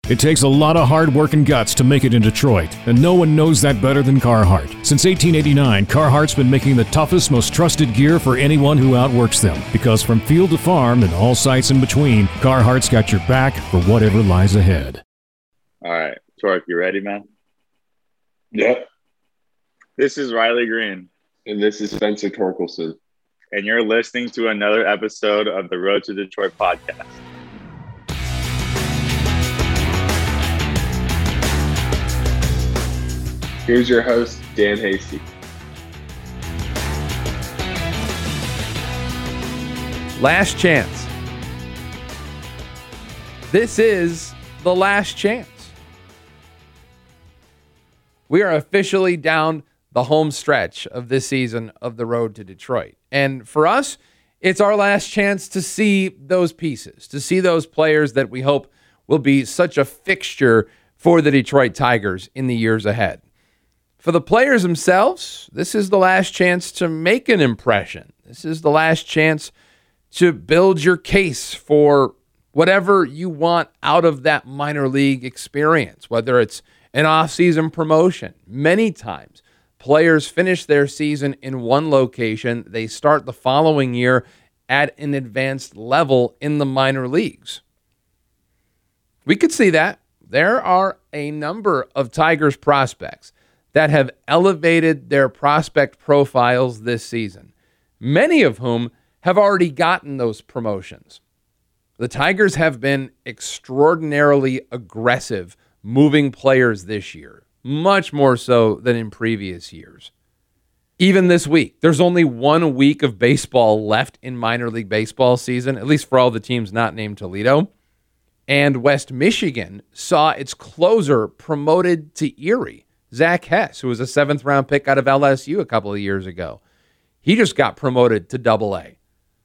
It takes a lot of hard work and guts to make it in Detroit, and no one knows that better than Carhartt. Since 1889, Carhartt's been making the toughest, most trusted gear for anyone who outworks them. Because from field to farm and all sites in between, Carhartt's got your back for whatever lies ahead. All right, Torque, you ready, man? Yep. This is Riley Green. And this is Spencer Torkelson. And you're listening to another episode of the Road to Detroit podcast. Here's your host, Dan Hasty. Last chance. This is the last chance. We are officially down the home stretch of this season of the Road to Detroit. And for us, it's our last chance to see those pieces, to see those players that we hope will be such a fixture for the Detroit Tigers in the years ahead. For the players themselves, this is the last chance to make an impression. This is the last chance to build your case for whatever you want out of that minor league experience, whether it's an off-season promotion. Many times, players finish their season in one location. They start the following year at an advanced level in the minor leagues. We could see that. There are a number of Tigers prospects that have elevated their prospect profiles this season, many of whom have already gotten those promotions. The Tigers have been extraordinarily aggressive moving players this year, much more so than in previous years. Even this week, there's only 1 week of baseball left in minor league baseball season, at least for all the teams not named Toledo. And West Michigan saw its closer promoted to Erie. Zach Hess, who was a 7th-round pick out of LSU a couple of years ago. He just got promoted to Double-A.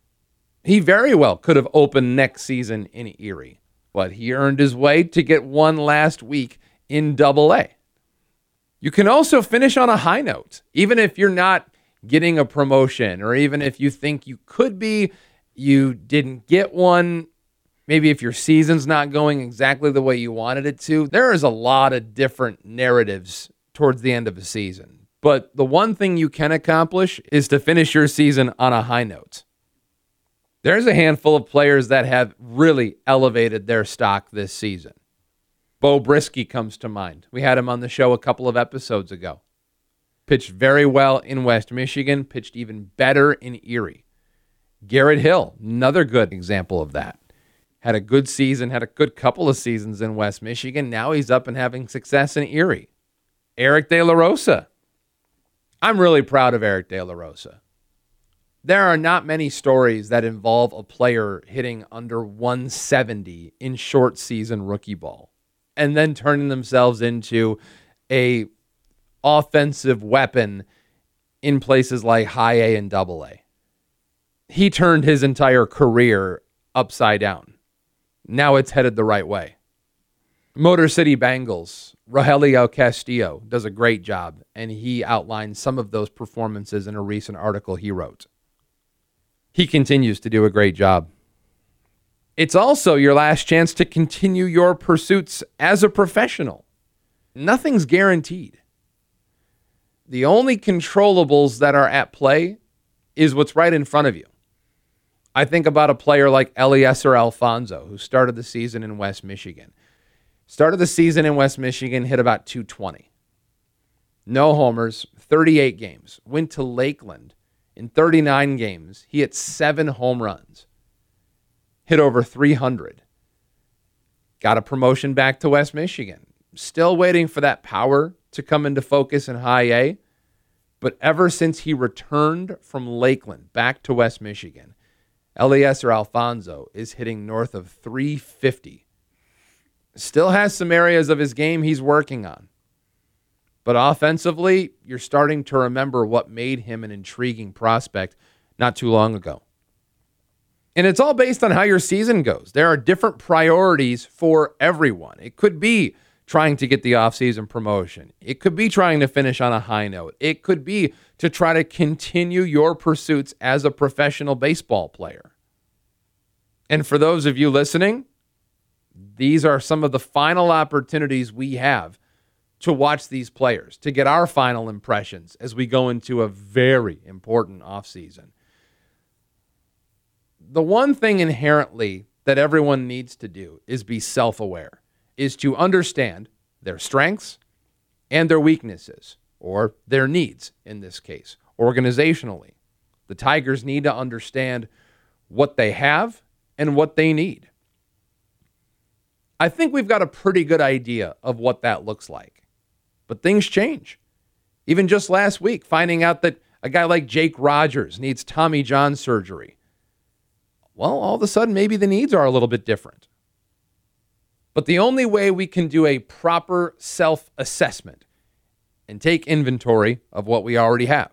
He very well could have opened next season in Erie, but he earned his way to get one last week in Double-A. You can also finish on a high note, even if you're not getting a promotion, or even if you think you could be, you didn't get one. Maybe if your season's not going exactly the way you wanted it to. There is a lot of different narratives towards the end of a season. But the one thing you can accomplish is to finish your season on a high note. There's a handful of players that have really elevated their stock this season. Bo Brisky comes to mind. We had him on the show a couple of episodes ago. Pitched very well in West Michigan, pitched even better in Erie. Garrett Hill, another good example of that. Had a good season, had a good couple of seasons in West Michigan. Now he's up and having success in Erie. Eric De La Rosa. I'm really proud of Eric De La Rosa. There are not many stories that involve a player hitting under 170 in short season rookie ball and then turning themselves into a offensive weapon in places like high A and double A. He turned his entire career upside down. Now it's headed the right way. Motor City Bengals, Rogelio Castillo does a great job, and he outlined some of those performances in a recent article he wrote. He continues to do a great job. It's also your last chance to continue your pursuits as a professional. Nothing's guaranteed. The only controllables that are at play is what's right in front of you. I think about a player like Eliezer Alfonso, who started the season in West Michigan. Started the season in West Michigan, hit about 220. No homers, 38 games. Went to Lakeland. In 39 games, he hit 7 home runs. Hit over 300. Got a promotion back to West Michigan. Still waiting for that power to come into focus in high A. But ever since he returned from Lakeland back to West Michigan, Eliezer Alfonso is hitting north of 350. Still has some areas of his game he's working on. But offensively, you're starting to remember what made him an intriguing prospect not too long ago. And it's all based on how your season goes. There are different priorities for everyone. It could be trying to get the offseason promotion. It could be trying to finish on a high note. It could be to try to continue your pursuits as a professional baseball player. And for those of you listening, These are some of the final opportunities we have to watch these players, to get our final impressions as we go into a very important offseason. The one thing inherently that everyone needs to do is be self-aware, is to understand their strengths and their weaknesses, or their needs in this case, organizationally. The Tigers need to understand what they have and what they need. I think we've got a pretty good idea of what that looks like. But things change. Even just last week, finding out that a guy like Jake Rogers needs Tommy John surgery. Well, all of a sudden, maybe the needs are a little bit different. But the only way we can do a proper self-assessment and take inventory of what we already have.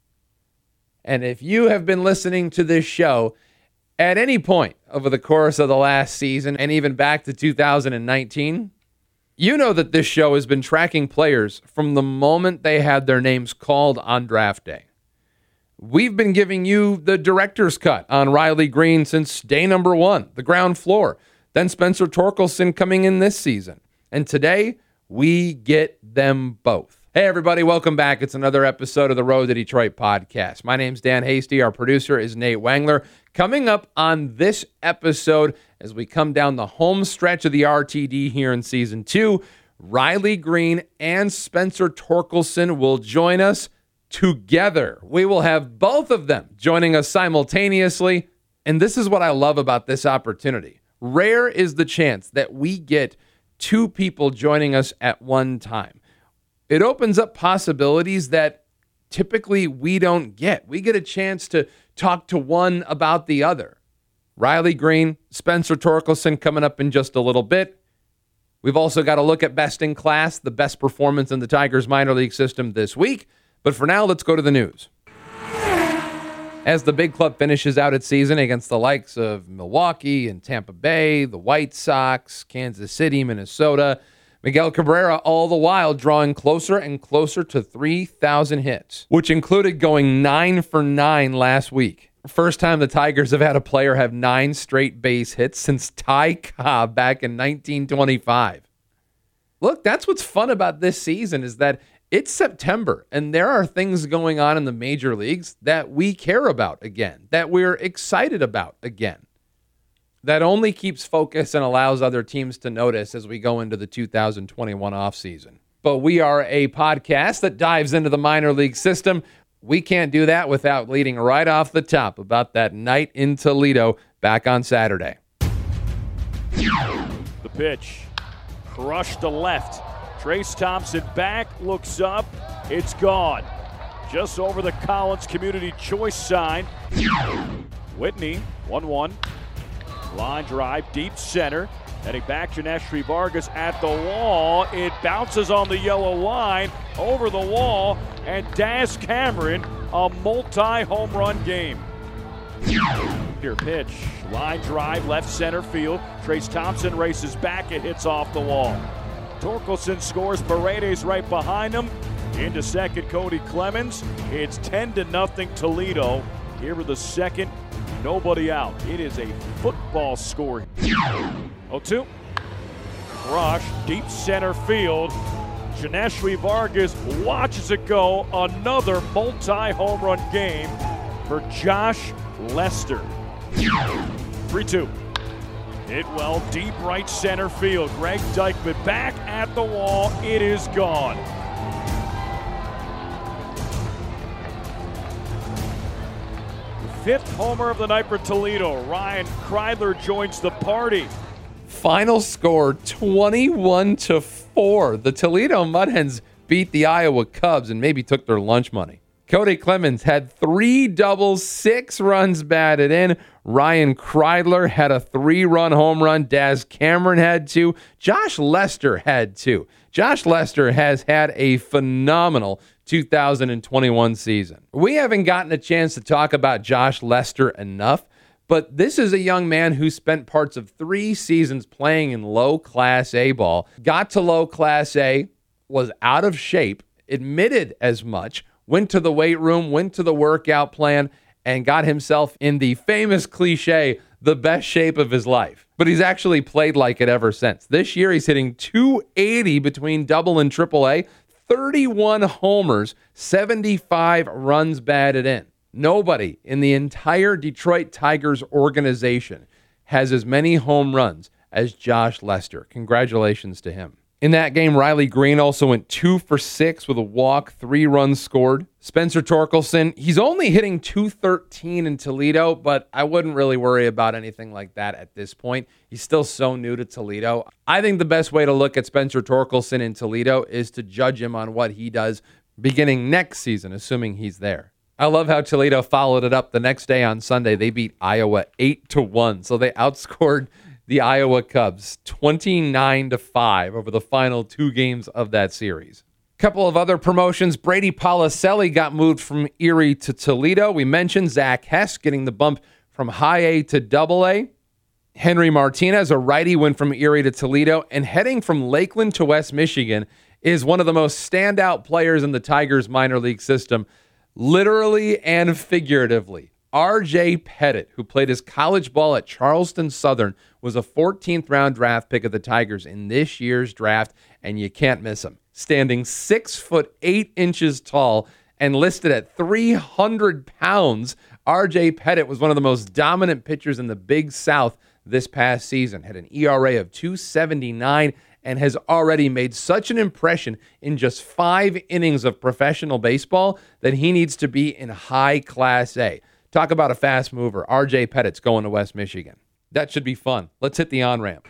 And if you have been listening to this show at any point over the course of the last season and even back to 2019, you know that this show has been tracking players from the moment they had their names called on draft day. We've been giving you the director's cut on Riley Green since day number one, the ground floor. Then Spencer Torkelson coming in this season. And today, we get them both. Hey, everybody, welcome back. It's another episode of the Road to Detroit podcast. My name's Dan Hasty. Our producer is Nate Wangler. Coming up on this episode, as we come down the home stretch of the RTD here in Season 2, Riley Green and Spencer Torkelson will join us together. We will have both of them joining us simultaneously, and this is what I love about this opportunity. Rare is the chance that we get two people joining us at one time. It opens up possibilities that typically we don't get. We get a chance to talk to one about the other. Riley Green, Spencer Torkelson coming up in just a little bit. We've also got to look at best in class, the best performance in the Tigers minor league system this week. But for now, let's go to the news. As the big club finishes out its season against the likes of Milwaukee and Tampa Bay, the White Sox, Kansas City, Minnesota, Miguel Cabrera all the while drawing closer and closer to 3,000 hits, which included going 9 for 9 last week. First time the Tigers have had a player have 9 straight base hits since Ty Cobb back in 1925. Look, that's what's fun about this season is that it's September, and there are things going on in the major leagues that we care about again, that we're excited about again. That only keeps focus and allows other teams to notice as we go into the 2021 offseason. But we are a podcast that dives into the minor league system. We can't do that without leading right off the top about that night in Toledo back on Saturday. The pitch. Crushed to left. Trace Thompson back, looks up. It's gone. Just over the Collins Community Choice sign. Whitney, 1-1. Line drive, deep center. Heading back, Janeshri Vargas at the wall. It bounces on the yellow line, over the wall, and Daz Cameron, a multi-home run game. Here pitch, line drive, left center field. Trace Thompson races back, it hits off the wall. Torkelson scores, Paredes right behind him. Into second, Cody Clemens. It's 10-0 Toledo. Here with the second, nobody out. It is a football score. 0-2. Crush, deep center field. Janeshri Vargas watches it go. Another multi-home run game for Josh Lester. 3-2. Hit well, deep right center field. Greg Dykman back at the wall. It is gone. Fifth homer of the night for Toledo. Ryan Kreidler joins the party. Final score 21-4. The Toledo Mudhens beat the Iowa Cubs and maybe took their lunch money. Cody Clemens had 3 doubles, 6 runs batted in. Ryan Kreidler had a 3-run home run. Daz Cameron had 2. Josh Lester had 2. Josh Lester has had a phenomenal 2021 season. We haven't gotten a chance to talk about Josh Lester enough, but this is a young man who spent parts of 3 seasons playing in low Class A ball, got to low Class A, was out of shape, admitted as much, went to the weight room, went to the workout plan, and got himself in the famous cliche, the best shape of his life, but he's actually played like it ever since. This year, he's hitting .280 between double and triple A, 31 homers, 75 runs batted in. Nobody in the entire Detroit Tigers organization has as many home runs as Josh Lester. Congratulations to him. In that game, Riley Green also went 2 for 6 with a walk, 3 runs scored. Spencer Torkelson, he's only hitting .213 in Toledo, but I wouldn't really worry about anything like that at this point. He's still so new to Toledo. I think the best way to look at Spencer Torkelson in Toledo is to judge him on what he does beginning next season, assuming he's there. I love how Toledo followed it up the next day on Sunday. They beat Iowa 8-1, so they outscored the Iowa Cubs 29-5 over the final 2 games of that series. Couple of other promotions. Brady Policelli got moved from Erie to Toledo. We mentioned Zach Hess getting the bump from high A to double A. Henry Martinez, a righty, went from Erie to Toledo, and heading from Lakeland to West Michigan is one of the most standout players in the Tigers minor league system, literally and figuratively. R.J. Pettit, who played his college ball at Charleston Southern, was a 14th round draft pick of the Tigers in this year's draft, and you can't miss him. Standing 6'8" tall and listed at 300 pounds, R.J. Pettit was one of the most dominant pitchers in the Big South this past season. Had an ERA of 2.79 and has already made such an impression in just 5 innings of professional baseball that he needs to be in high Class A. Talk about a fast mover. R.J. Pettit's going to West Michigan. That should be fun. Let's hit the on-ramp.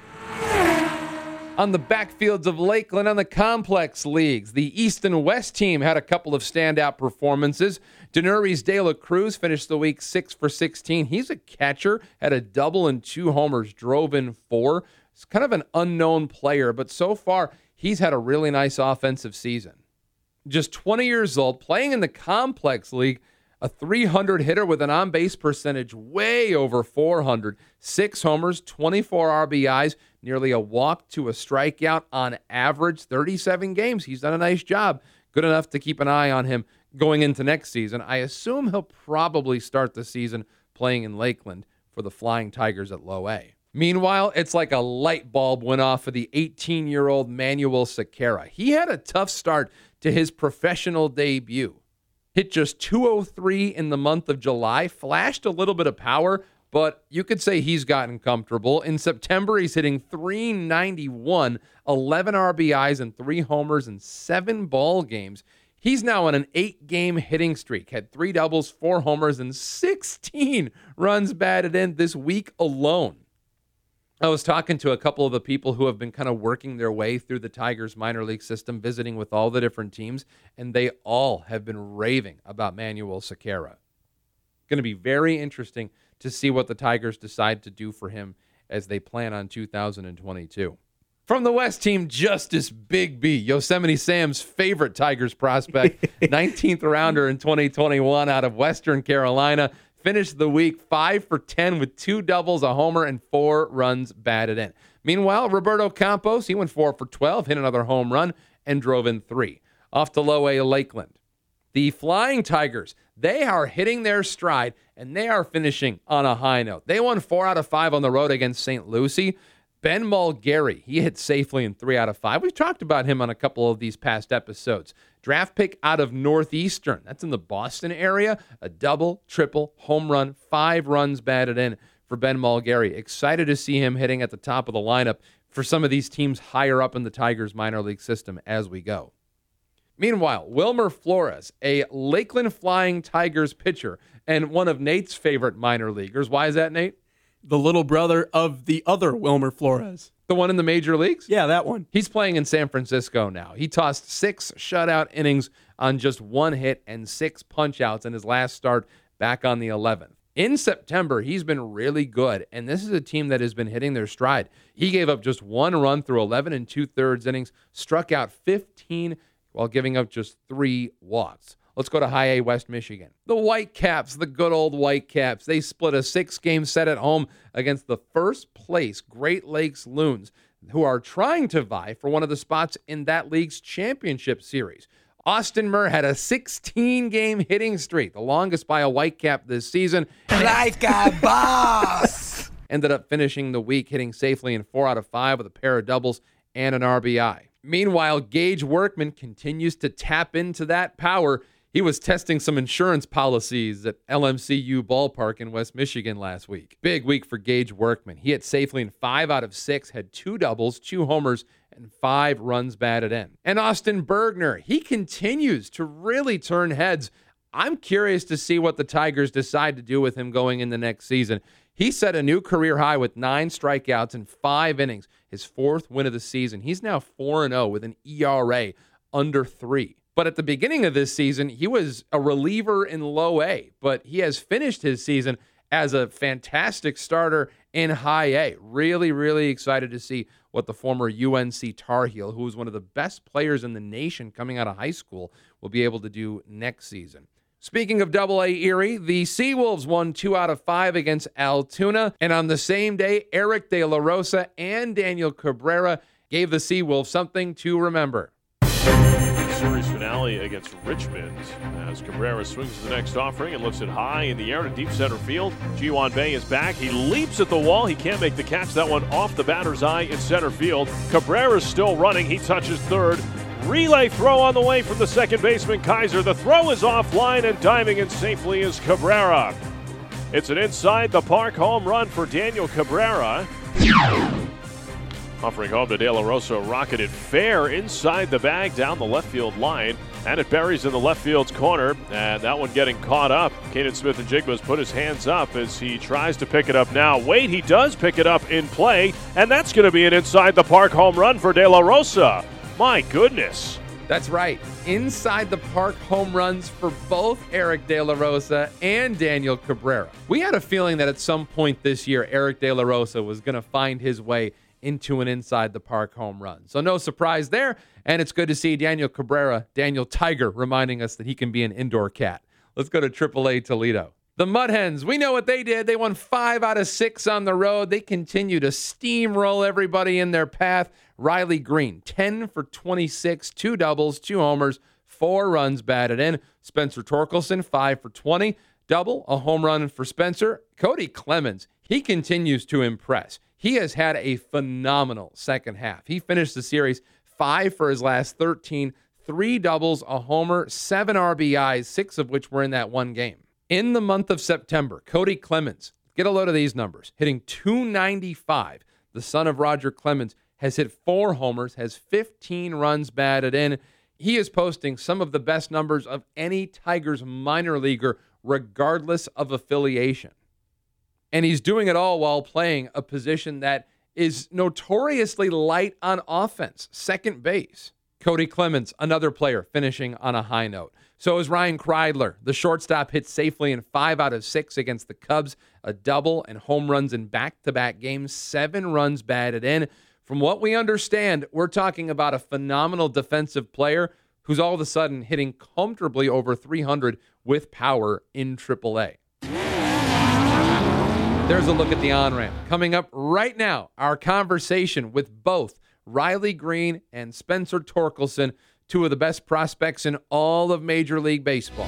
On the backfields of Lakeland on the complex leagues, the East and West team had a couple of standout performances. Danuris De La Cruz finished the week 6 for 16. He's a catcher, had a double and 2 homers, drove in 4. It's kind of an unknown player, but so far he's had a really nice offensive season. Just 20 years old, playing in the complex league, a 300 hitter with an on-base percentage way over 400, 6 homers, 24 RBIs, nearly a walk to a strikeout on average, 37 games. He's done a nice job. Good enough to keep an eye on him going into next season. I assume he'll probably start the season playing in Lakeland for the Flying Tigers at Low A. Meanwhile, it's like a light bulb went off for the 18-year-old Manuel Sequeira. He had a tough start to his professional debut. Hit just .203 in the month of July, flashed a little bit of power, but you could say he's gotten comfortable. In September, he's hitting .391, 11 RBIs and 3 homers in 7 ball games. He's now on an 8-game hitting streak, had 3 doubles, 4 homers, and 16 runs batted in this week alone. I was talking to a couple of the people who have been kind of working their way through the Tigers minor league system, visiting with all the different teams, and they all have been raving about Manuel Sequeira. Going to be very interesting to see what the Tigers decide to do for him as they plan on 2022. From the West team, Justice Big B, Yosemite Sam's favorite Tigers prospect, 19th rounder in 2021 out of Western Carolina, finished the week 5 for 10 with 2 doubles, a homer, and 4 runs batted in. Meanwhile, Roberto Campos, he went 4 for 12, hit another home run, and drove in 3. Off to Low A Lakeland. The Flying Tigers, they are hitting their stride, and they are finishing on a high note. They won 4 out of 5 on the road against St. Lucie. Ben Mulgary, he hit safely in 3 out of 5. We've talked about him on a couple of these past episodes. Draft pick out of Northeastern. That's in the Boston area. A double, triple, home run, 5 runs batted in for Ben Mulgary. Excited to see him hitting at the top of the lineup for some of these teams higher up in the Tigers minor league system as we go. Meanwhile, Wilmer Flores, a Lakeland Flying Tigers pitcher and one of Nate's favorite minor leaguers. Why is that, Nate? The little brother of the other Wilmer Flores. The one in the major leagues? Yeah, that one. He's playing in San Francisco now. He tossed 6 shutout innings on just 1 hit and 6 punch-outs in his last start back on the 11th. In September, he's been really good, and this is a team that has been hitting their stride. He gave up just 1 run through 11 2/3 innings, struck out 15 while giving up just 3 walks. Let's go to High A West Michigan. The Whitecaps, the good old Whitecaps, they split a 6-game set at home against the first place Great Lakes Loons, who are trying to vie for one of the spots in that league's championship series. Austin Murr had a 16-game hitting streak, the longest by a Whitecap this season. Like a boss! ended up finishing the week hitting safely in 4 out of 5 with a pair of doubles and an RBI. Meanwhile, Gage Workman continues to tap into that power. He was testing some insurance policies at LMCU Ballpark in West Michigan last week. Big week for Gage Workman. He hit safely in 5 out of 6, had 2 doubles, 2 homers, and 5 runs batted in. And Austin Bergner, he continues to really turn heads. I'm curious to see what the Tigers decide to do with him going in the next season. He set a new career high with 9 strikeouts in 5 innings, his 4th win of the season. He's now 4-0 with an ERA under 3. But at the beginning of this season, he was a reliever in low A, but he has finished his season as a fantastic starter in high A. Really, really excited to see what the former UNC Tar Heel, who was one of the best players in the nation coming out of high school, will be able to do next season. Speaking of Double-A Erie, the Seawolves won 2 out of 5 against Altoona, and on the same day, Eric De La Rosa and Daniel Cabrera gave the Seawolves something to remember. Series finale against Richmond as Cabrera swings to the next offering and lifts it high in the air to deep center field. Ji-Hwan Bae is back. He leaps at the wall. He can't make the catch. That one off the batter's eye in center field. Cabrera's still running. He touches third. Relay throw on the way from the second baseman, Kaiser. The throw is offline, and diving in safely is Cabrera. It's an inside the park home run for Daniel Cabrera. Offering home to De La Rosa, rocketed fair inside the bag down the left field line, and it buries in the left field's corner, and that one getting caught up. Canaan Smith-Njigba's put his hands up as he tries to pick it up now. Wait, he does pick it up in play, and that's going to be an inside the park home run for De La Rosa. My goodness. That's right. Inside the park home runs for both Eric De La Rosa and Daniel Cabrera. We had a feeling that at some point this year, Eric De La Rosa was going to find his way into an inside the park home run. So no surprise there, and it's good to see Daniel Cabrera, Daniel Tiger, reminding us that he can be an indoor cat. Let's go to AAA Toledo. The Mud Hens, we know what they did. They won 5 out of 6 on the road. They continue to steamroll everybody in their path. Riley Green, 10 for 26, 2 doubles, 2 homers, 4 runs batted in. Spencer Torkelson, 5 for 20, double, a home run for Spencer. Cody Clemens, he continues to impress. He has had a phenomenal second half. He finished the series 5 for his last 13, 3 doubles, a homer, 7 RBIs, 6 of which were in that one game. In the month of September, Cody Clemens, get a load of these numbers, hitting .295. The son of Roger Clemens has hit 4 homers, has 15 runs batted in. He is posting some of the best numbers of any Tigers minor leaguer, regardless of affiliation. And he's doing it all while playing a position that is notoriously light on offense, second base. Cody Clemens, another player finishing on a high note. So is Ryan Kreidler. The shortstop hit safely in 5 out of 6 against the Cubs, a double and home runs in back-to-back games, 7 runs batted in. From what we understand, we're talking about a phenomenal defensive player who's all of a sudden hitting comfortably over 300 with power in AAA. There's a look at the on-ramp. Coming up right now, our conversation with both Riley Green and Spencer Torkelson, 2 of the best prospects in all of Major League Baseball.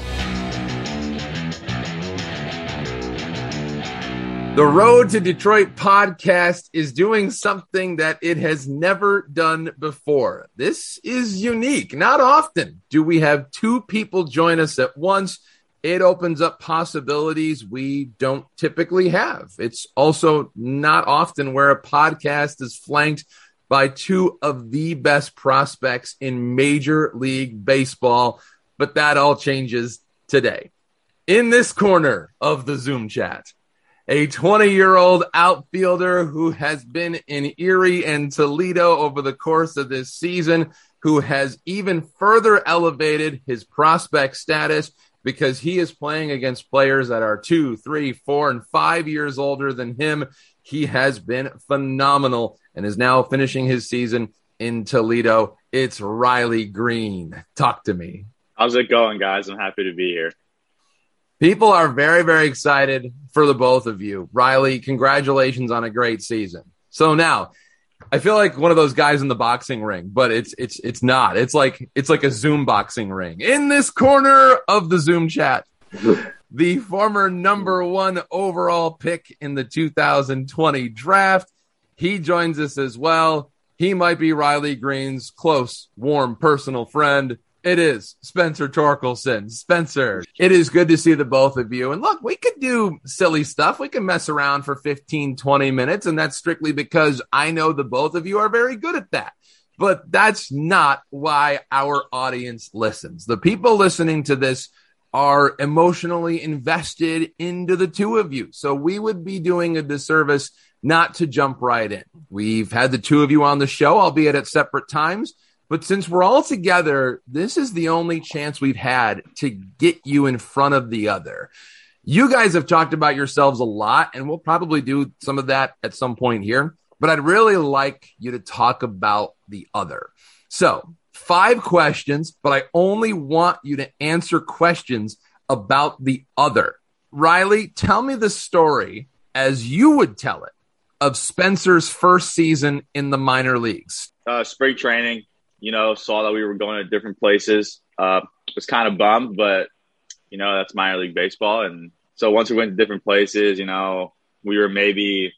The Road to Detroit podcast is doing something that it has never done before. This is unique. Not often do we have 2 people join us at once. It opens up possibilities we don't typically have. It's also not often where a podcast is flanked by 2 of the best prospects in Major League Baseball, but that all changes today. In this corner of the Zoom chat, a 20-year-old outfielder who has been in Erie and Toledo over the course of this season, who has even further elevated his prospect status because he is playing against players that are 2, 3, 4, and 5 years older than him. He has been phenomenal and is now finishing his season in Toledo. It's Riley Green. Talk to me. How's it going, guys? I'm happy to be here. People are very, very excited for the both of you. Riley, congratulations on a great season. So now, I feel like one of those guys in the boxing ring, but it's not. It's like a Zoom boxing ring. In this corner of the Zoom chat, the former number 1 overall pick in the 2020 draft. He joins us as well. He might be Riley Green's close, warm, personal friend. It is Spencer Torkelson. Spencer, it is good to see the both of you. And look, we could do silly stuff. We can mess around for 15, 20 minutes, and that's strictly because I know the both of you are very good at that. But that's not why our audience listens. The people listening to this are emotionally invested into the two of you. So we would be doing a disservice not to jump right in. We've had the two of you on the show, albeit at separate times. But since we're all together, this is the only chance we've had to get you in front of the other. You guys have talked about yourselves a lot, and we'll probably do some of that at some point here. But I'd really like you to talk about the other. So 5 questions, but I only want you to answer questions about the other. Riley, tell me the story as you would tell it of Spencer's first season in the minor leagues. Spring training. Saw that we were going to different places. Was kind of bummed, but, that's minor league baseball. And so once we went to different places, we were maybe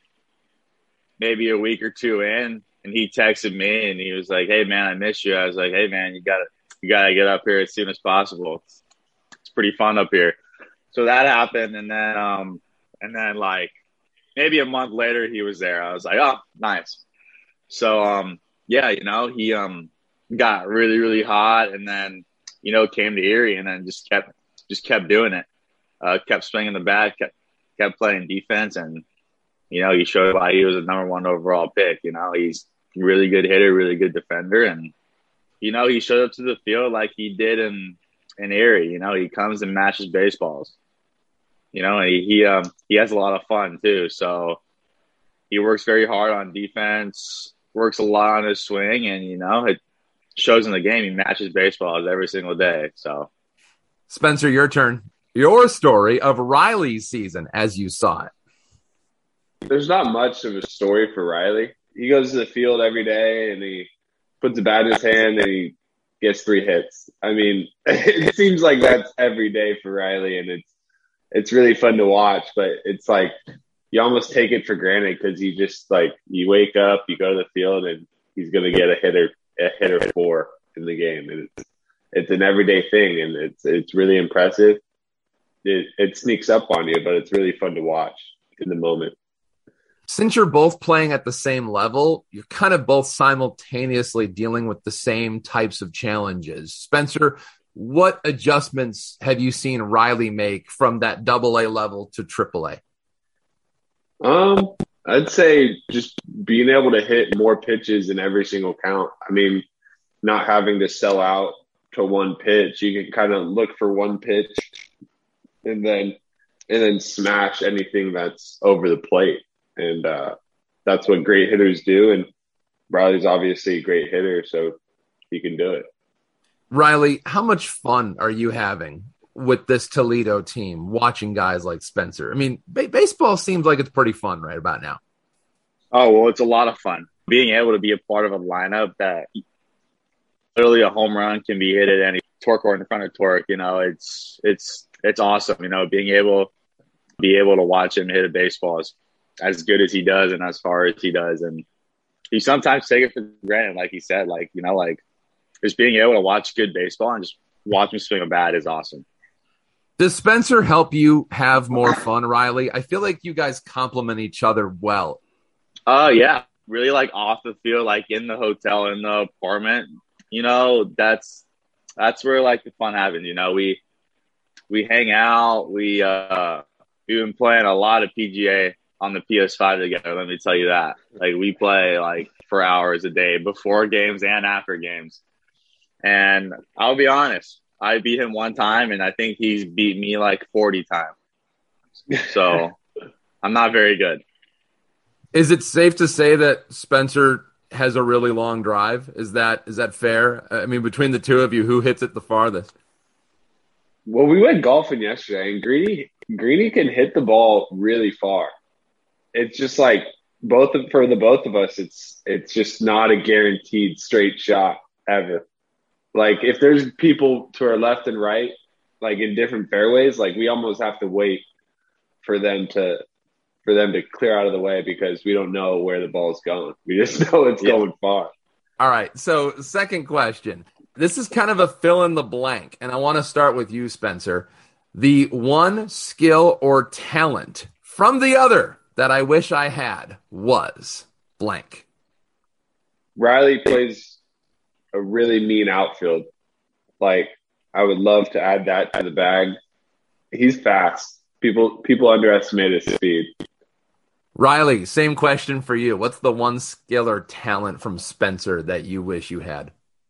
a week or 2 in, and he texted me and he was like, "Hey man, I miss you." I was like, "Hey man, you gotta get up here as soon as possible. It's pretty fun up here." So that happened. And then like maybe a month later he was there. I was like, "Oh, nice." So, he, got really, really hot, and then, came to Erie, and then just kept doing it. Kept swinging the bat, kept playing defense, and, he showed why he was a number 1 overall pick. He's a really good hitter, really good defender, and, he showed up to the field like he did in Erie. He comes and matches baseballs. And he has a lot of fun too. So he works very hard on defense, works a lot on his swing, and, it shows in the game. He matches baseballs every single day. So, Spencer, your turn. Your story of Riley's season as you saw it. There's not much of a story for Riley. He goes to the field every day and he puts a bat in his hand and he gets 3 hits. I mean, it seems like that's every day for Riley, and it's really fun to watch, but it's like you almost take it for granted because you just you wake up, you go to the field, and he's going to get a hitter 4 in the game. And it's an everyday thing, and it's really impressive. It sneaks up on you, but it's really fun to watch in the moment. Since you're both playing at the same level, you're kind of both simultaneously dealing with the same types of challenges. Spencer, what adjustments have you seen Riley make from that AA level to AAA? I'd say just being able to hit more pitches in every single count. I mean, not having to sell out to one pitch. You can kind of look for one pitch and then smash anything that's over the plate. And that's what great hitters do. And Riley's obviously a great hitter, so he can do it. Riley, how much fun are you having with this Toledo team, watching guys like Spencer? I mean, baseball seems like it's pretty fun right about now. Oh, well, it's a lot of fun. Being able to be a part of a lineup that literally a home run can be hit at any torque or in front of torque, it's awesome. Being able to watch him hit a baseball is as good as he does and as far as he does. And you sometimes take it for granted, like he said, just being able to watch good baseball and just watch him swing a bat is awesome. Does Spencer help you have more fun, Riley? I feel like you guys complement each other well. Yeah. Really off the field, in the hotel, in the apartment, that's where the fun happens. We hang out. We've been playing a lot of PGA on the PS5 together. Let me tell you that. We play for hours a day before games and after games. And I'll be honest, I beat him one time, and I think he's beat me 40 times. So I'm not very good. Is it safe to say that Spencer has a really long drive? Is that fair? I mean, between the two of you, who hits it the farthest? Well, we went golfing yesterday, and Greeny can hit the ball really far. It's just for the both of us, it's just not a guaranteed straight shot ever. If there's people to our left and right, like in different fairways, like we almost have to wait for them to clear out of the way because we don't know where the ball is going. We just know it's going far. All right. So second question. This is kind of a fill in the blank, and I want to start with you, Spencer. The one skill or talent from the other that I wish I had was blank. Riley plays a really mean outfield. Like, I would love to add that to the bag. He's fast. People underestimate his speed. Riley, same question for you. What's the one skill or talent from Spencer that you wish you had?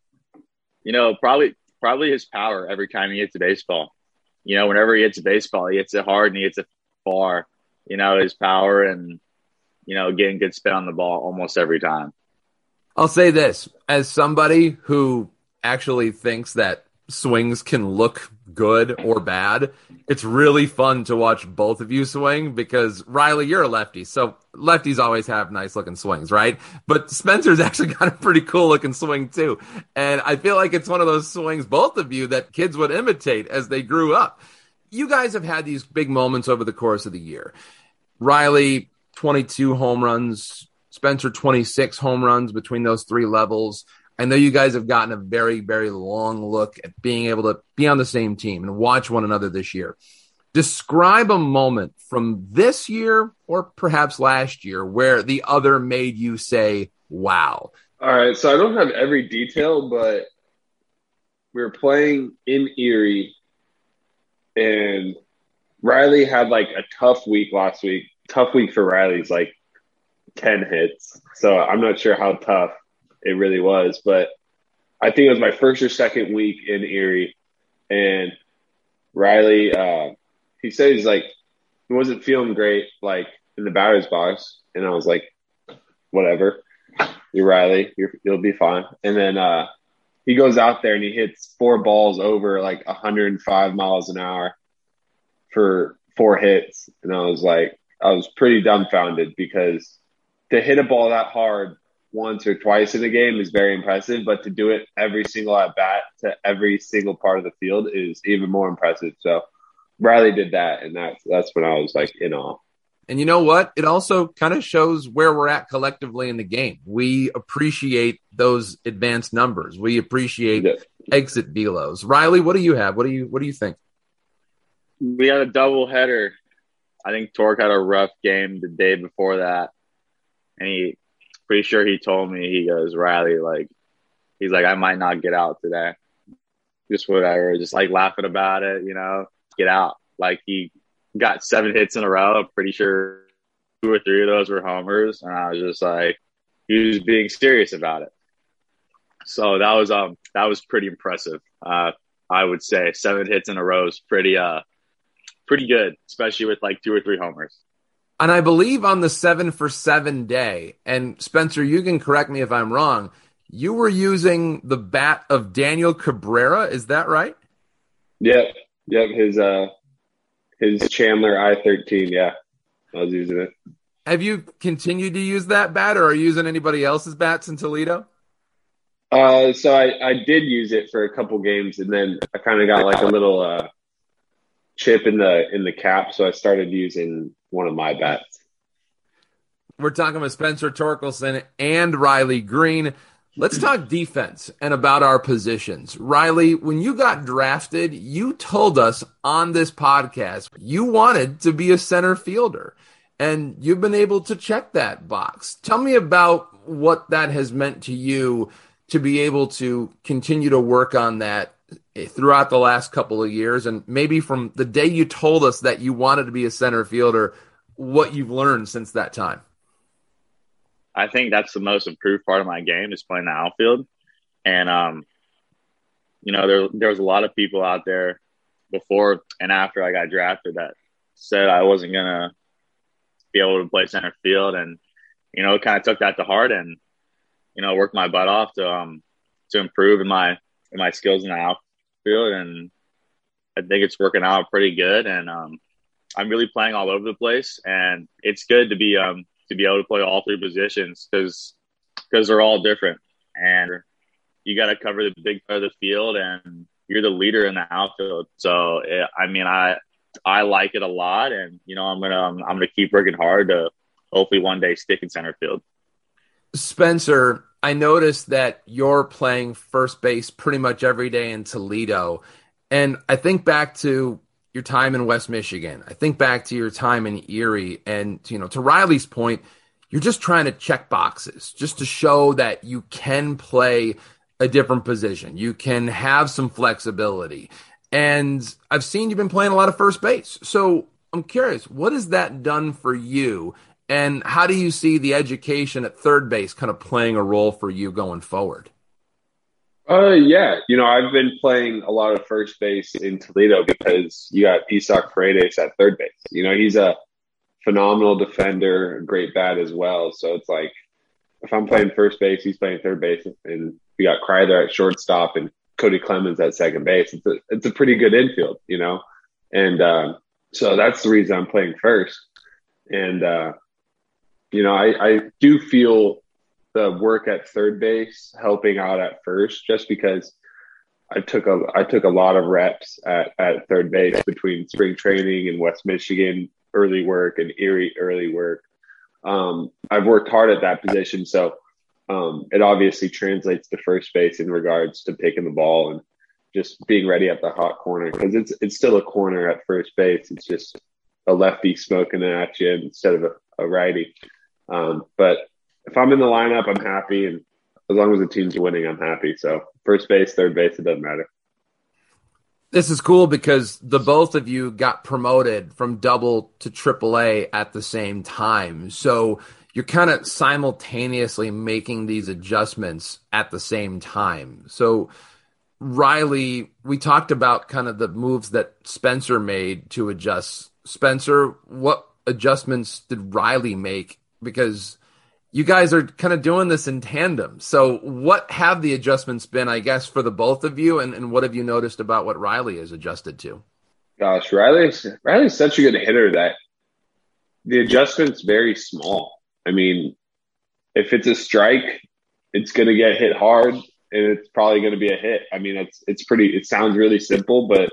Probably his power every time he hits a baseball. Whenever he hits a baseball, he hits it hard and he hits it far. His power and, getting good spin on the ball almost every time. I'll say this, as somebody who actually thinks that swings can look good or bad, it's really fun to watch both of you swing because, Riley, you're a lefty, so lefties always have nice looking swings, right? But Spencer's actually got a pretty cool looking swing too. And I feel like it's one of those swings, both of you, that kids would imitate as they grew up. You guys have had these big moments over the course of the year. Riley, 22 home runs, Spencer, 26 home runs between those three levels. I know you guys have gotten a very, very long look at being able to be on the same team and watch one another this year. Describe a moment from this year or perhaps last year where the other made you say, wow. All right, so I don't have every detail, but we were playing in Erie, and Riley had like a tough week last week. Tough week for Riley's like 10 hits. So I'm not sure how tough it really was, but I think it was my first or second week in Erie, and Riley, he said he's like, he wasn't feeling great, like in the batter's box. And I was like, whatever, you're Riley, you'll be fine. And then, he goes out there and he hits 4 balls over like 105 miles an hour for 4 hits. And I was pretty dumbfounded because to hit a ball that hard once or twice in a game is very impressive, but to do it every single at bat to every single part of the field is even more impressive. So Riley did that, and that's when I was like in awe. And you know what? It also kind of shows where we're at collectively in the game. We appreciate those advanced numbers. We appreciate exit velos. Riley, what do you have? What do you think? We had a double header. I think Torque had a rough game the day before that, and pretty sure he told me, he goes, Riley, he's like, I might not get out today. Just whatever, just like laughing about it, get out. Like, he got 7 hits in a row. I'm pretty sure 2 or 3 of those were homers. And I was just like, he was being serious about it. So that was pretty impressive. I would say 7 hits in a row is pretty good, especially with like 2 or 3 homers. And I believe on the 7 for 7 day, and Spencer, you can correct me if I'm wrong, you were using the bat of Daniel Cabrera. Is that right? Yep. His Chandler I-13. Yeah, I was using it. Have you continued to use that bat, or are you using anybody else's bats in Toledo? So I did use it for a couple games, and then I kind of got like a little chip in the cap, so I started using one of my bats. We're talking with Spencer Torkelson and Riley Green. Let's talk defense and about our positions. Riley, when you got drafted, you told us on this podcast you wanted to be a center fielder, and you've been able to check that box. Tell me about what that has meant to you to be able to continue to work on that throughout the last couple of years, and maybe from the day you told us that you wanted to be a center fielder, what you've learned since that time. I think that's the most improved part of my game is playing the outfield. And, there was a lot of people out there before and after I got drafted that said I wasn't going to be able to play center field. And, kind of took that to heart and, worked my butt off to improve in my skills in the outfield. And I think it's working out pretty good. And I'm really playing all over the place. And it's good to be able to play all 3 positions because they're all different, and you got to cover the big part of the field. And you're the leader in the outfield. So I mean, I like it a lot, and I'm gonna keep working hard to hopefully one day stick in center field. Spencer, I noticed that you're playing first base pretty much every day in Toledo. And I think back to your time in West Michigan. I think back to your time in Erie. And, to Riley's point, you're just trying to check boxes just to show that you can play a different position. You can have some flexibility. And I've seen you've been playing a lot of first base. So I'm curious, what has that done for you? And how do you see the education at third base kind of playing a role for you going forward? Yeah. I've been playing a lot of first base in Toledo because you got Isaac Paredes at third base. He's a phenomenal defender, a great bat as well. So it's like, if I'm playing first base, he's playing third base, and we got Kreider at shortstop and Cody Clemens at second base. It's a pretty good infield, and so that's the reason I'm playing first. And I do feel the work at third base helping out at first, just because I took a lot of reps at third base between spring training and West Michigan early work and Erie early work. I've worked hard at that position, so it obviously translates to first base in regards to picking the ball and just being ready at the hot corner, because it's still a corner at first base. It's just a lefty smoking at you instead of a righty. But if I'm in the lineup, I'm happy, and as long as the team's winning, I'm happy. So first base, third base, it doesn't matter. This is cool because the both of you got promoted from double to AAA at the same time. So you're kind of simultaneously making these adjustments at the same time. So Riley, we talked about kind of the moves that Spencer made to adjust. Spencer, what adjustments did Riley make? Because you guys are kind of doing this in tandem. So what have the adjustments been, I guess, for the both of you? And what have you noticed about what Riley has adjusted to? Gosh, Riley's such a good hitter that the adjustment's very small. I mean, if it's a strike, it's going to get hit hard, and it's probably going to be a hit. I mean, it sounds really simple, but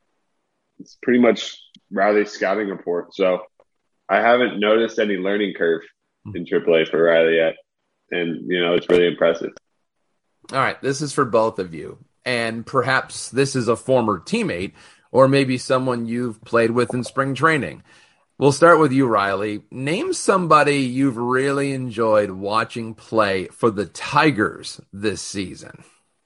it's pretty much Riley's scouting report. So I haven't noticed any learning curve in AAA for Riley yet. And, it's really impressive. All right. This is for both of you. And perhaps this is a former teammate or maybe someone you've played with in spring training. We'll start with you, Riley. Name somebody you've really enjoyed watching play for the Tigers this season.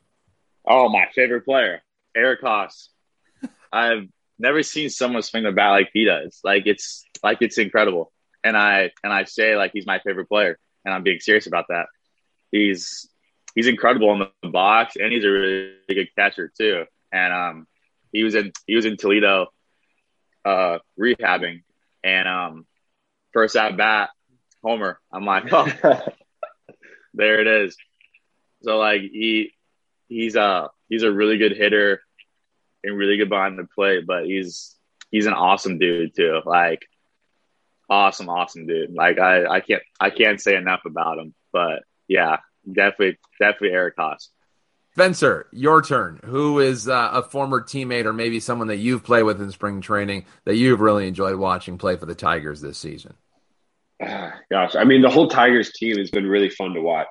Oh, my favorite player, Eric Haas. I've never seen someone swing the bat like he does. It's incredible. And I say he's my favorite player, and I'm being serious about that. He's incredible in the box, and he's a really good catcher too. And he was in Toledo rehabbing, and first at bat, homer. I'm like, oh, there it is. So he's a really good hitter and really good behind the plate, but he's an awesome dude too. Awesome dude. I can't say enough about him. But yeah, definitely Eric Haas. Spencer, your turn. Who is a former teammate or maybe someone that you've played with in spring training that you've really enjoyed watching play for the Tigers this season? Gosh, I mean, the whole Tigers team has been really fun to watch.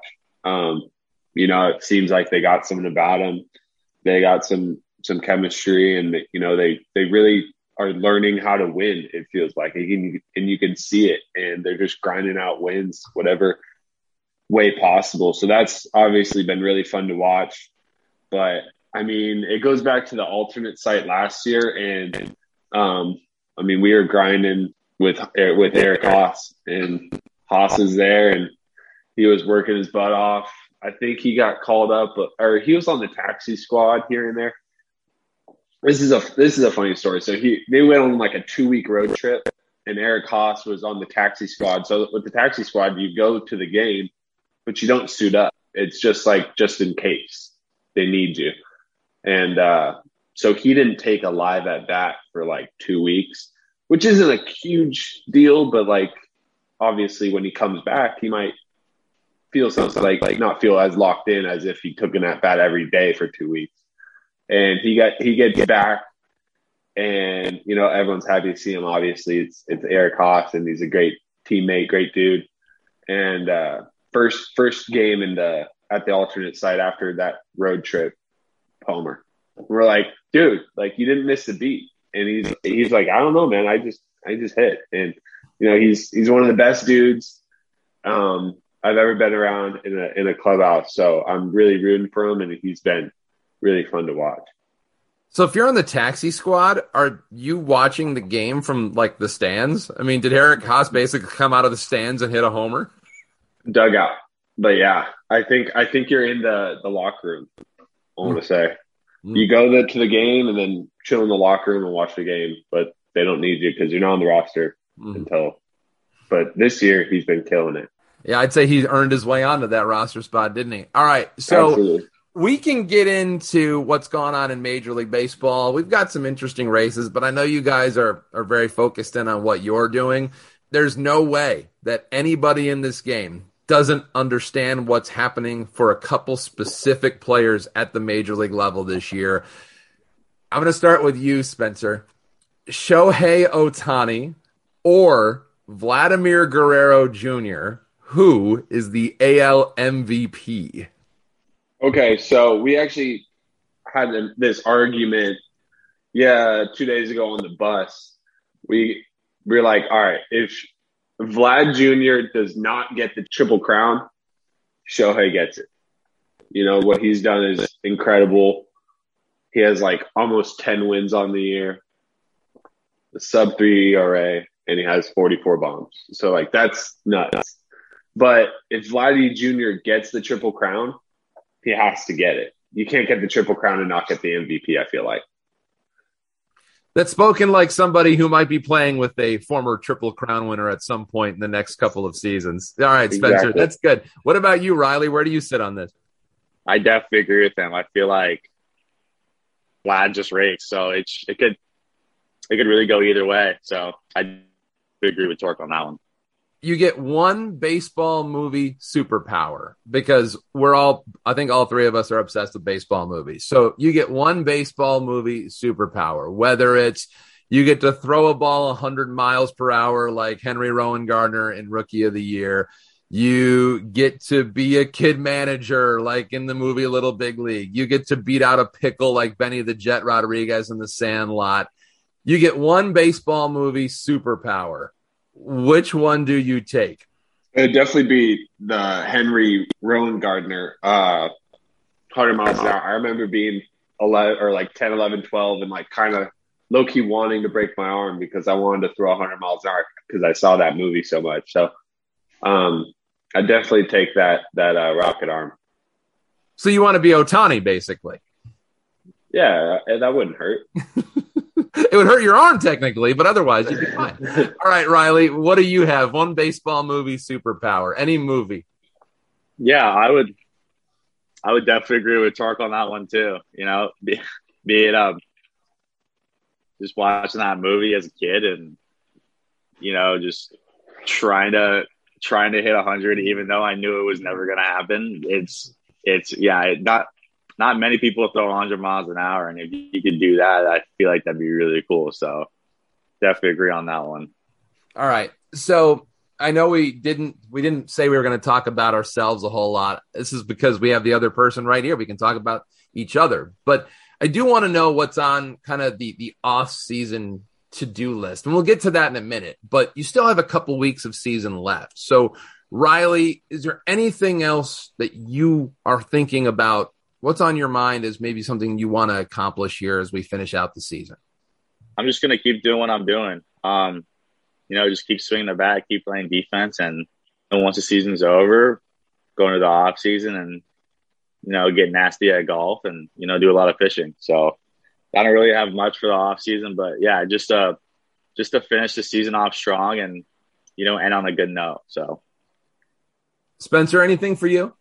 It seems like they got something about them. They got some chemistry, and they really are learning how to win. It feels like, and you can see it, and they're just grinding out wins, whatever way possible. So that's obviously been really fun to watch. But I mean, it goes back to the alternate site last year, and we were grinding with Eric Haas, and Haas is there, and he was working his butt off. I think he got called up, or he was on the taxi squad here and there. This is a funny story. So they went on a 2-week road trip, and Eric Haas was on the taxi squad. So with the taxi squad, you go to the game, but you don't suit up. It's just in case they need you. And so he didn't take a live at bat for 2 weeks, which isn't a huge deal, but obviously when he comes back, he might feel something not feel as locked in as if he took an at bat every day for 2 weeks. and he gets back, and everyone's happy to see him. Obviously, it's Eric Haas, and he's a great teammate, great dude. And first game at the alternate site after that road trip, Homer. We're like, dude, like you didn't miss the beat, and he's like, I don't know, man, I just hit, and he's one of the best dudes I've ever been around in a clubhouse. So I'm really rooting for him, and he's been really fun to watch. So if you're on the taxi squad, are you watching the game from like the stands? I mean, did Eric Haas basically come out of the stands and hit a homer? Dugout. But yeah, I think you're in the locker room. I want to say you go to the game and then chill in the locker room and watch the game, but they don't need you because you're not on the roster until. But this year he's been killing it. Yeah, I'd say he earned his way onto that roster spot, didn't he? All right, so Absolutely. We can get into what's going on in Major League Baseball. We've got some interesting races, but I know you guys are very focused in on what you're doing. There's no way that anybody in this game doesn't understand what's happening for a couple specific players at the Major League level this year. I'm going to start with you, Spencer. Shohei Ohtani or Vladimir Guerrero Jr., who is the AL MVP? Okay, so we actually had this argument, 2 days ago on the bus. We were like, all right, if Vlad Jr. does not get the Triple Crown, Shohei gets it. What he's done is incredible. He has like almost 10 wins on the year, a sub-3 ERA, and he has 44 bombs. So like that's nuts. But if Vladdy Jr. gets the Triple Crown, he has to get it. You can't get the Triple Crown and not get the MVP, I feel like. That's spoken like somebody who might be playing with a former Triple Crown winner at some point in the next couple of seasons. All right, Spencer, Exactly. That's good. What about you, Riley? Where do you sit on this? I definitely agree with him. I feel like Vlad just rakes, so it could really go either way. So I agree with Torque on that one. You get one baseball movie superpower because I think all three of us are obsessed with baseball movies. So you get one baseball movie superpower, whether it's you get to throw a ball 100 miles per hour like Henry Rowan Gardner in Rookie of the Year. You get to be a kid manager like in the movie Little Big League. You get to beat out a pickle like Benny the Jet Rodriguez in The Sandlot. You get one baseball movie superpower. Which one do you take? It'd definitely be the Henry Rowan Gardner 100 miles an hour. I remember being 11 or like 10, 11, 12 and like kind of low-key wanting to break my arm because I wanted to throw 100 miles an hour because I saw that movie so much. So I definitely take that rocket arm. So you want to be Ohtani, basically? Yeah, that wouldn't hurt. It would hurt your arm technically, but otherwise you'd be fine. All right, Riley, what do you have? One baseball movie superpower, any movie. Yeah, I would definitely agree with Torque on that one too. Be it just watching that movie as a kid and just trying to hit 100 even though I knew it was never going to happen. Not many people throw 100 miles an hour, and if you could do that, I feel like that'd be really cool. So definitely agree on that one. All right. So I know we didn't say we were going to talk about ourselves a whole lot. This is because we have the other person right here. We can talk about each other. But I do want to know what's on kind of the off-season to-do list. And we'll get to that in a minute. But you still have a couple weeks of season left. So, Riley, is there anything else that you are thinking about? What's on your mind is maybe something you want to accomplish here as we finish out the season? I'm just going to keep doing what I'm doing. Just keep swinging the bat, keep playing defense. And once the season's over, go into the off season and, get nasty at golf and, do a lot of fishing. So I don't really have much for the off season, but yeah, just to finish the season off strong and, end on a good note. So Spencer, anything for you?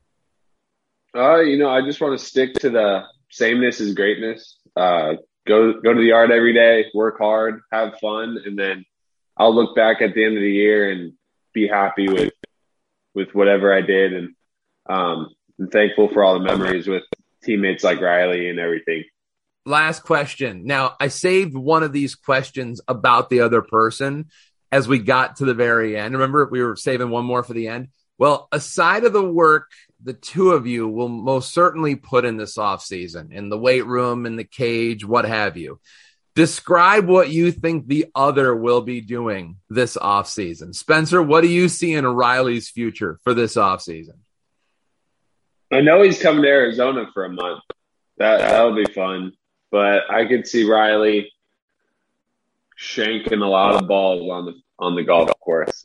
I just want to stick to the sameness is greatness. Go to the yard every day, work hard, have fun, and then I'll look back at the end of the year and be happy with whatever I did, and I'm thankful for all the memories with teammates like Riley and everything. last question. Now, I saved one of these questions about the other person as we got to the very end. Remember, we were saving one more for the end. Well, aside of the work the two of you will most certainly put in this offseason, in the weight room, in the cage, what have you, describe what you think the other will be doing this offseason. Spencer, what do you see in Riley's future for this offseason? I know he's coming to Arizona for a month. That'll be fun. But I could see Riley shanking a lot of balls on the golf course.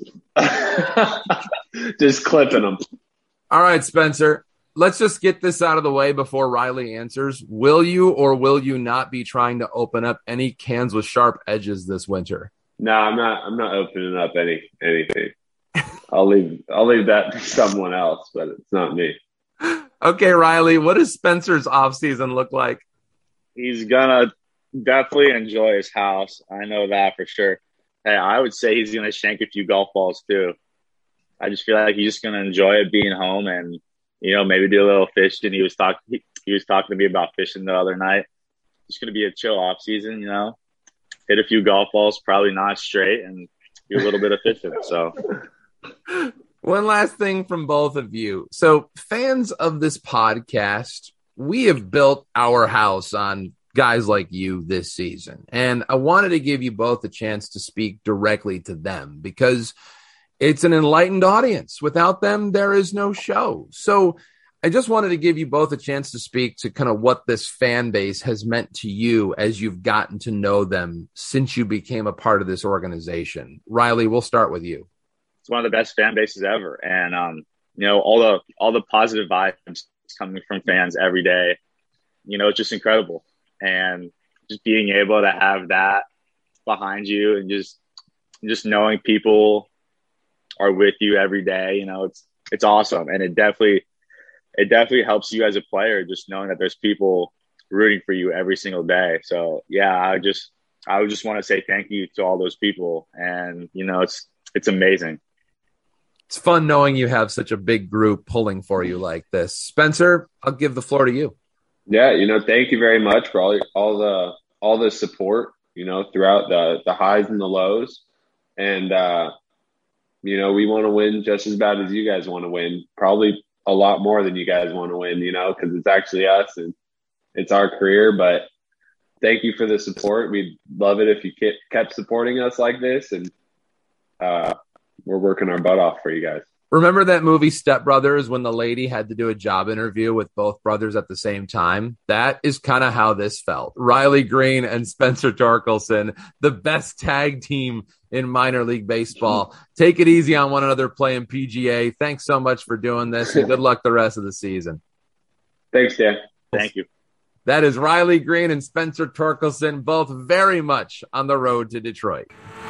Just clipping them. All right, Spencer, let's just get this out of the way before Riley answers. Will you or will you not be trying to open up any cans with sharp edges this winter? No, I'm not opening up anything. I'll leave that to someone else, but it's not me. Okay, Riley, what does Spencer's offseason look like? He's gonna definitely enjoy his house. I know that for sure. Hey, I would say he's gonna shank a few golf balls too. I just feel like he's just gonna enjoy it being home and, maybe do a little fishing. He was talking to me about fishing the other night. It's gonna be a chill off season, hit a few golf balls, probably not straight, and do a little bit of fishing. So one last thing from both of you. So fans of this podcast, we have built our house on guys like you this season. And I wanted to give you both a chance to speak directly to them because it's an enlightened audience. Without them, there is no show. So I just wanted to give you both a chance to speak to kind of what this fan base has meant to you as you've gotten to know them since you became a part of this organization. Riley, we'll start with you. It's one of the best fan bases ever. And, all the positive vibes coming from fans every day, it's just incredible. And just being able to have that behind you and just knowing people are with you every day, it's awesome. And it definitely helps you as a player, just knowing that there's people rooting for you every single day. So yeah, I would just want to say thank you to all those people. And, it's amazing. It's fun knowing you have such a big group pulling for you like this. Spencer, I'll give the floor to you. Yeah, thank you very much for all the support, throughout the highs and the lows. And, we want to win just as bad as you guys want to win, probably a lot more than you guys want to win, because it's actually us and it's our career. But thank you for the support. We'd love it if you kept supporting us like this. And we're working our butt off for you guys. Remember that movie Step Brothers when the lady had to do a job interview with both brothers at the same time? That is kind of how this felt. Riley Green and Spencer Torkelson, the best tag team in minor league baseball. Take it easy on one another playing PGA. Thanks so much for doing this, and good luck the rest of the season. Thanks, Dan. Thank you. That is Riley Green and Spencer Torkelson, both very much on the road to Detroit.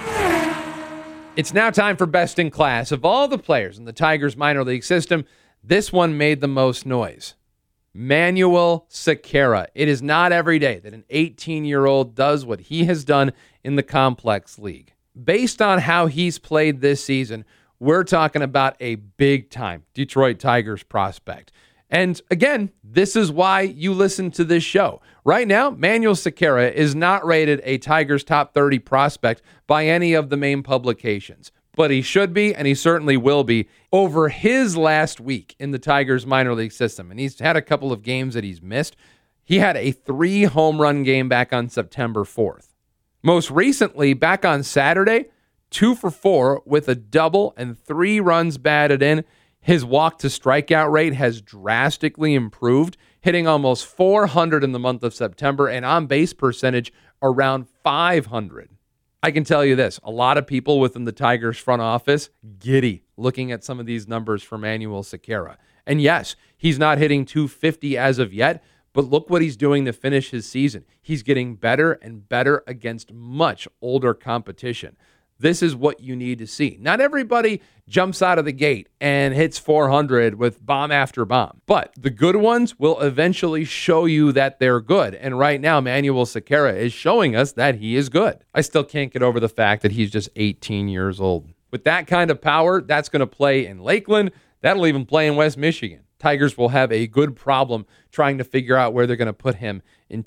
It's now time for Best in Class. Of all the players in the Tigers minor league system, this one made the most noise. Manuel Sequeira. It is not every day that an 18-year-old does what he has done in the complex league. Based on how he's played this season, we're talking about a big-time Detroit Tigers prospect. And again, this is why you listen to this show. Right now, Manuel Sequeira is not rated a Tigers top 30 prospect by any of the main publications. But he should be, and he certainly will be, over his last week in the Tigers minor league system. And he's had a couple of games that he's missed. He had a 3-home run game back on September 4th. Most recently, back on Saturday, 2 for 4 with a double and 3 runs batted in. His walk-to-strikeout rate has drastically improved, hitting almost 400 in the month of September and on-base percentage around 500. I can tell you this, a lot of people within the Tigers front office giddy looking at some of these numbers for Manuel Sequeira. And yes, he's not hitting 250 as of yet, but look what he's doing to finish his season. He's getting better and better against much older competition. This is what you need to see. Not everybody jumps out of the gate and hits 400 with bomb after bomb, but the good ones will eventually show you that they're good. And right now, Manuel Sequeira is showing us that he is good. I still can't get over the fact that he's just 18 years old. With that kind of power, that's going to play in Lakeland. That'll even play in West Michigan. Tigers will have a good problem trying to figure out where they're going to put him in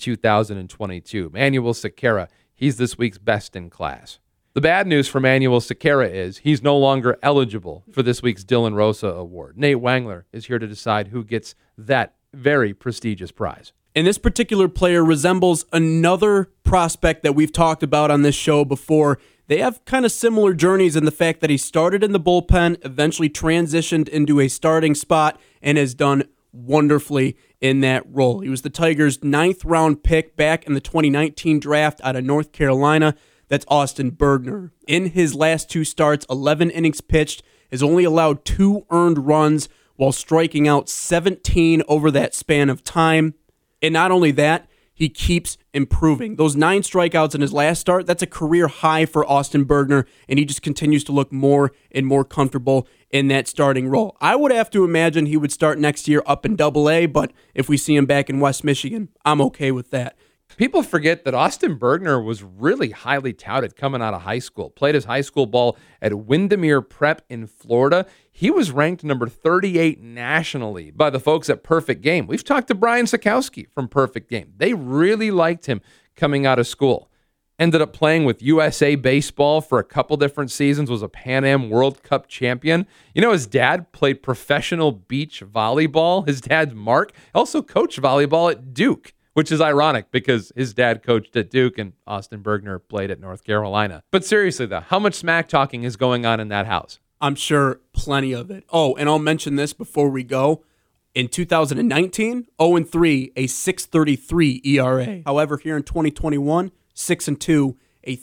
2022. Manuel Sequeira, he's this week's best in class. The bad news for Manuel Sequeira is he's no longer eligible for this week's Dylan Rosa Award. Nate Wangler is here to decide who gets that very prestigious prize. And this particular player resembles another prospect that we've talked about on this show before. They have kind of similar journeys in the fact that he started in the bullpen, eventually transitioned into a starting spot, and has done wonderfully in that role. He was the Tigers' 9th round pick back in the 2019 draft out of North Carolina. That's Austin Bergner. In his last 2 starts, 11 innings pitched, has only allowed 2 earned runs while striking out 17 over that span of time. And not only that, he keeps improving. Those 9 strikeouts in his last start, that's a career high for Austin Bergner, and he just continues to look more and more comfortable in that starting role. I would have to imagine he would start next year up in Double-A, but if we see him back in West Michigan, I'm okay with that. People forget that Austin Bergner was really highly touted coming out of high school. Played his high school ball at Windermere Prep in Florida. He was ranked number 38 nationally by the folks at Perfect Game. We've talked to Brian Sakowski from Perfect Game. They really liked him coming out of school. Ended up playing with USA Baseball for a couple different seasons, was a Pan Am World Cup champion. You know, his dad played professional beach volleyball. His dad's Mark also coached volleyball at Duke, which is ironic because his dad coached at Duke and Austin Bergner played at North Carolina. But seriously, though, how much smack talking is going on in that house? I'm sure plenty of it. Oh, and I'll mention this before we go. In 2019, 0-3, a 6.33 ERA. However, here in 2021, 6-2, a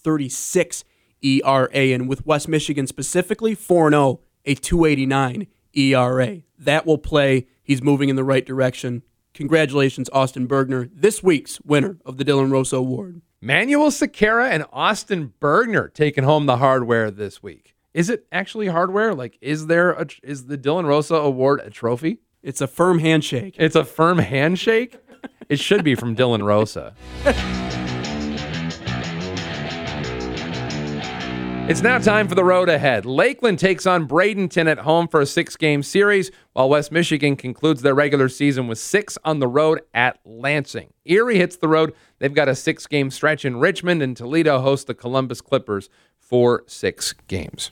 3.36 ERA. And with West Michigan specifically, 4-0, a 2.89 ERA. That will play. He's moving in the right direction. Congratulations, Austin Bergner, this week's winner of the Dylan Rosa Award. Manuel Sequeira and Austin Bergner taking home the hardware this week. Is it actually hardware? Like, is the Dylan Rosa Award a trophy? It's a firm handshake. It's a firm handshake? It should be from Dylan Rosa. It's now time for the road ahead. Lakeland takes on Bradenton at home for a 6-game series, while West Michigan concludes their regular season with 6 on the road at Lansing. Erie hits the road. They've got a 6-game stretch in Richmond, and Toledo hosts the Columbus Clippers for 6 games.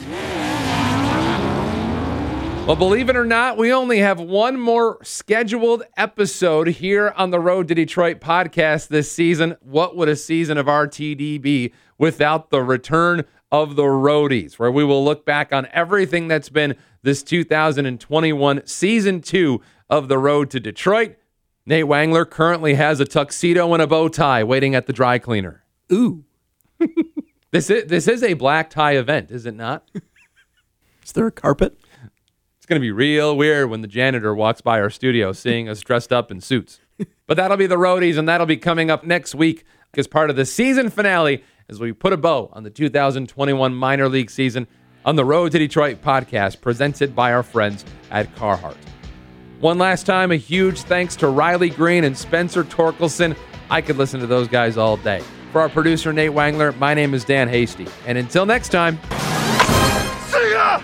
Well, believe it or not, we only have one more scheduled episode here on the Road to Detroit podcast this season. What would a season of RTD be without the return of the Roadies, where we will look back on everything that's been this 2021 Season 2 of the Road to Detroit. Nate Wangler currently has a tuxedo and a bow tie waiting at the dry cleaner. Ooh. This is a black tie event, is it not? Is there a carpet? It's going to be real weird when the janitor walks by our studio seeing us dressed up in suits. But that'll be the Roadies, and that'll be coming up next week as part of the season finale as we put a bow on the 2021 minor league season on the Road to Detroit podcast presented by our friends at Carhartt. One last time, a huge thanks to Riley Green and Spencer Torkelson. I could listen to those guys all day. For our producer, Nate Wangler, my name is Dan Hasty. And until next time, see ya!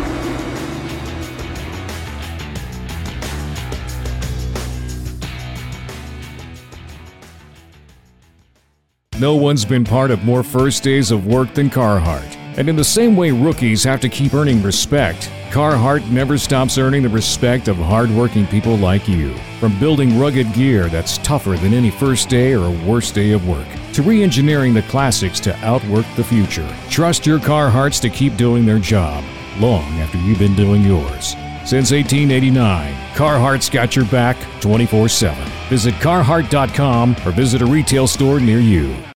No one's been part of more first days of work than Carhartt. And in the same way rookies have to keep earning respect, Carhartt never stops earning the respect of hardworking people like you. From building rugged gear that's tougher than any first day or worst day of work, to re-engineering the classics to outwork the future. Trust your Carhartts to keep doing their job long after you've been doing yours. Since 1889, Carhartt's got your back 24/7. Visit Carhartt.com or visit a retail store near you.